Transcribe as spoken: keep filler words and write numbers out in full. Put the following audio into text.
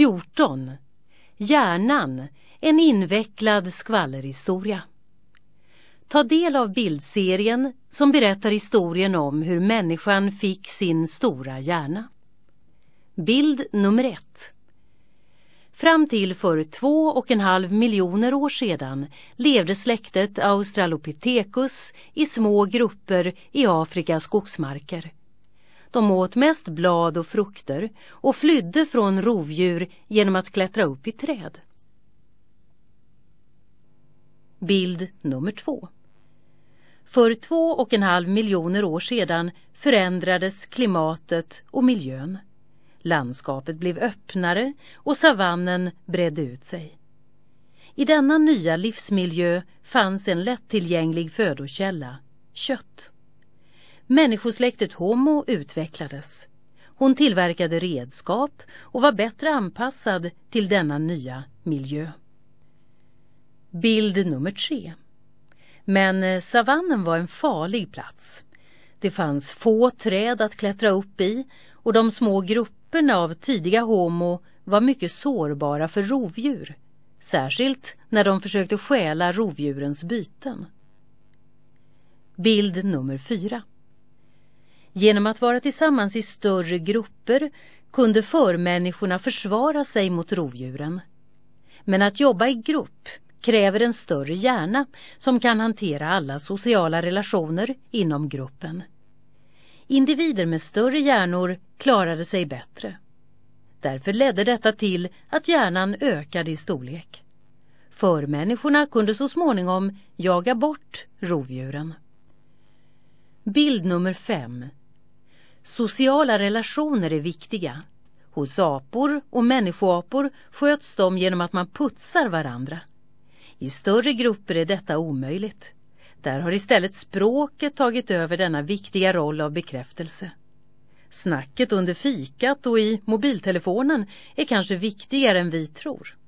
fjorton. Hjärnan, en invecklad skvallerhistoria. Ta del av bildserien som berättar historien om hur människan fick sin stora hjärna. Bild nummer ett. Fram till för två och en halv miljoner år sedan levde släktet Australopithecus i små grupper i Afrikas skogsmarker. De åt mest blad och frukter och flydde från rovdjur genom att klättra upp i träd. Bild nummer två. För två och en halv miljoner år sedan förändrades klimatet och miljön. Landskapet blev öppnare och savannen bredde ut sig. I denna nya livsmiljö fanns en lättillgänglig födokälla, kött. Människosläktet Homo utvecklades. Hon tillverkade redskap och var bättre anpassad till denna nya miljö. Bild nummer tre. Men savannen var en farlig plats. Det fanns få träd att klättra upp i och de små grupperna av tidiga homo var mycket sårbara för rovdjur, särskilt när de försökte stjäla rovdjurens byten. Bild nummer fyra. Genom att vara tillsammans i större grupper kunde förmänniskorna försvara sig mot rovdjuren. Men att jobba i grupp kräver en större hjärna som kan hantera alla sociala relationer inom gruppen. Individer med större hjärnor klarade sig bättre. Därför ledde detta till att hjärnan ökade i storlek. Förmänniskorna kunde så småningom jaga bort rovdjuren. Bild nummer fem. Sociala relationer är viktiga. Hos apor och människoapor sköts de genom att man putsar varandra. I större grupper är detta omöjligt. Där har istället språket tagit över denna viktiga roll av bekräftelse. Snacket under fikat och i mobiltelefonen är kanske viktigare än vi tror.